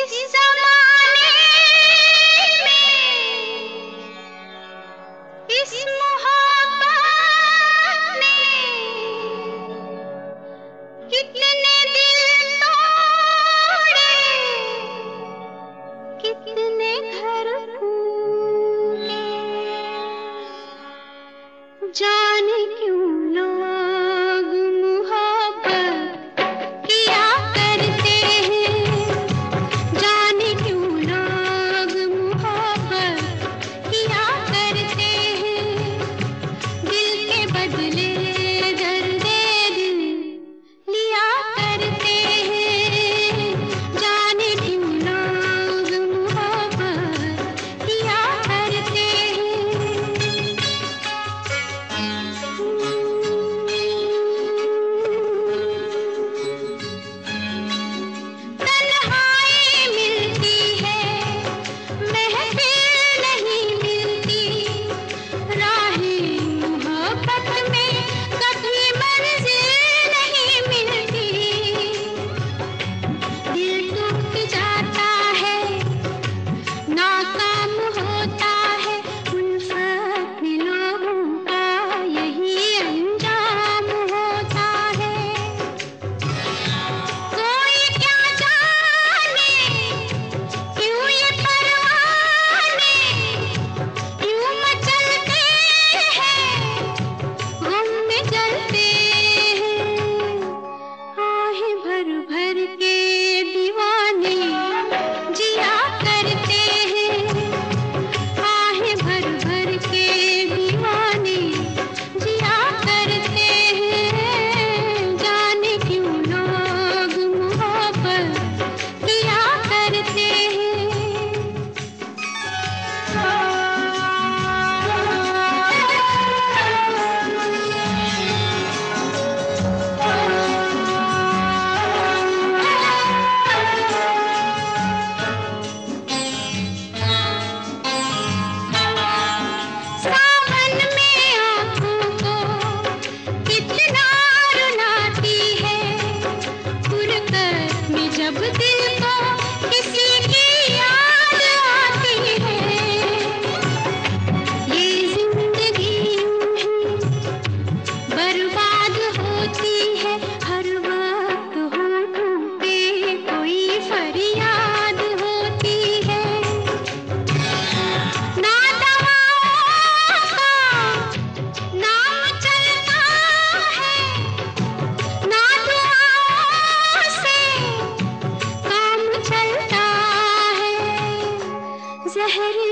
इस ज़माने में इस मोहब्बत ने कितने दिल तोड़े, कितने घर फूटे। जाने क्यों लोग मोहब्बत किया करते हैं, जाने क्यों लोग मोहब्बत किया करते हैं। दिल के बदले दर्दे दिल लिया करते हैं, जाने क्यों लोग मोहब्बत किया करते हैं। तन्हाई मिलती है, महफिल नहीं मिलती, राहें मोहब्बत में कभी मंजिल नहीं मिलती। दिल टूट जाता है, नाकाम होता है, उल्फत में लोगों का यही अंजाम होता है। कोई क्या जाने क्यों ये परवाने क्यों मचलते हैं, गम में जलते हैं। आहें भर भर के दीवाने जिया करते हैं, आहें भर भर के दीवाने जिया करते हैं। जाने क्यों लोग मोहब्बत किया करते हैं। सावन में आँखों को कितना रुलाती है, फुरकत में जब दिल को किसी की याद आती है। ये जिंदगी यूं ही बर्बाद होती है, हर वक्त होठों पे कोई फरियाद होती है। ना दवाओं का नाम चलता है, ना दुआओं से काम चलता है। ज़हर